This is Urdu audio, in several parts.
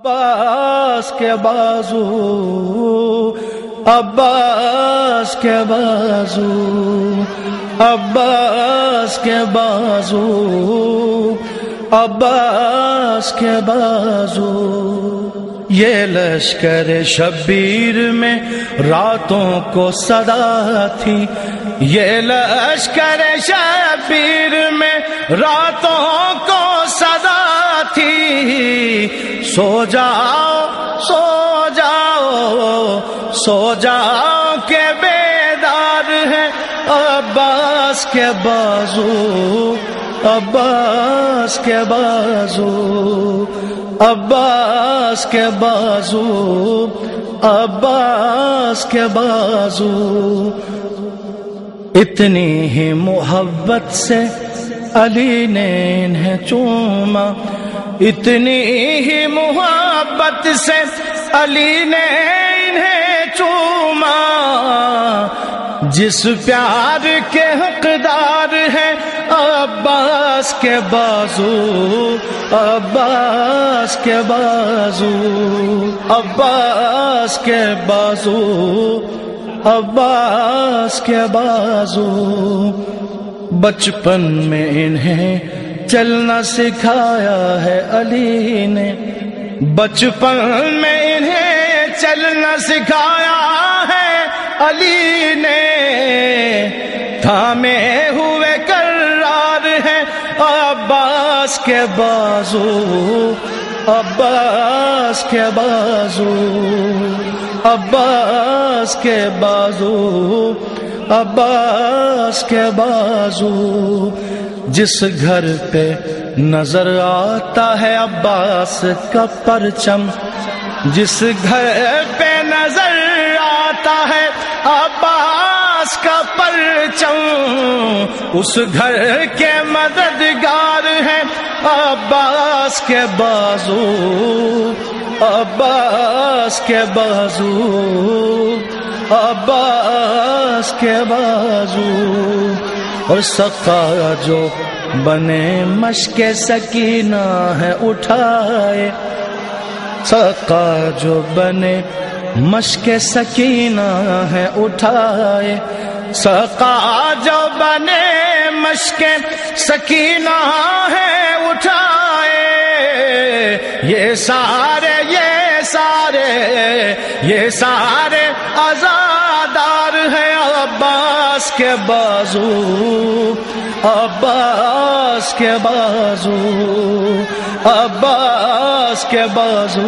عباس کے بازو، عباس کے بازو، عباس کے بازو، عباس کے بازو۔ یہ لشکر شبیر میں راتوں کو صدا تھی، یہ لشکر شبیر میں راتوں کو صدا تھی۔ سو جاؤ سو جاؤ سو جاؤ کہ بیدار ہے عباس کے بازو، عباس کے بازو، عباس کے بازو، عباس کے بازو۔ اتنی ہی محبت سے علی نے انہیں چوما، اتنی ہی محبت سے علی نے انہیں چوما، جس پیار کے حقدار ہیں عباس کے بازو، عباس کے بازو، عباس کے بازو، عباس کے بازو۔ بچپن میں انہیں چلنا سکھایا ہے علی نے، بچپن میں انہیں چلنا سکھایا ہے علی نے۔ تھامے ہوئے کرار ہے عباس کے بازو، عباس کے بازو، عباس کے بازو، عباس کے بازو۔ جس گھر پہ نظر آتا ہے عباس کا پرچم، جس گھر پہ نظر آتا ہے عباس کا پرچم، اس گھر کے مددگار ہیں عباس کے بازو، عباس کے بازو، عباس کے بازو۔ اور سقا جو بنے مشک سکینہ ہے اٹھائے، سقا جو بنے مشک سکینہ ہے اٹھائے، سقا جو بنے مشک سکینہ ہے اٹھائے۔ یہ سارے یہ سارے یہ سارے عزادار ہیں عباس کے بازو، عباس کے بازو، عباس کے بازو،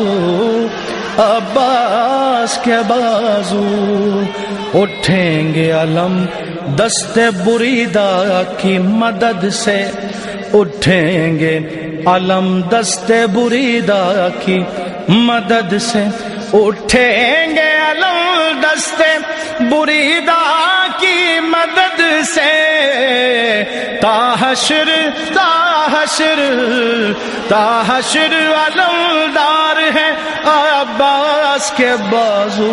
عباس کے بازو۔ اٹھیں گے علم دست بریدہ کی مدد سے، اٹھیں گے علم دست بریدہ کی مدد سے، اٹھیں گے علم دست بریدہ کی مدد سے۔ تا حشر تا حشر تا حشر علمدار ہے عباس کے بازو،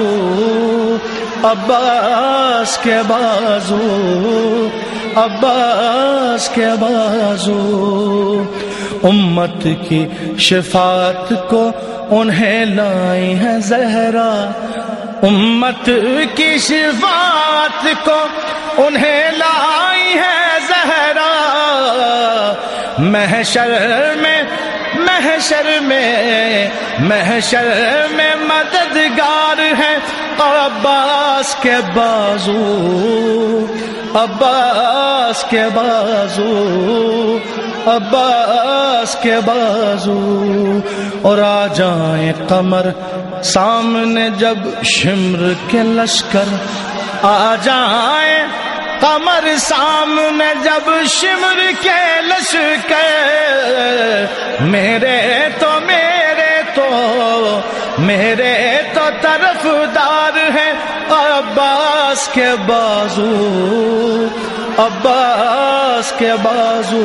عباس کے بازو، عباس کے بازو۔ امت کی شفاعت کو انہیں لائی ہے زہرا، امت کی شفاعت کو انہیں لائی ہے زہرا۔ محشر میں محشر میں محشر میں مددگار ہے عباس کے بازو، عباس کے بازو، عباس کے بازو۔ اور آ جائیں قمر سامنے جب شمر کے لشکر، آ جائیں قمر سامنے جب شمر کے لشکر، میرے تو طرفدار ہیں عباس کے بازو، عباس کے بازو،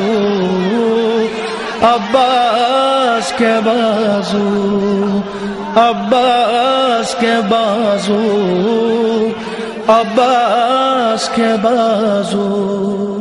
عباس کے بازو، عباس کے بازو، عباس کے بازو۔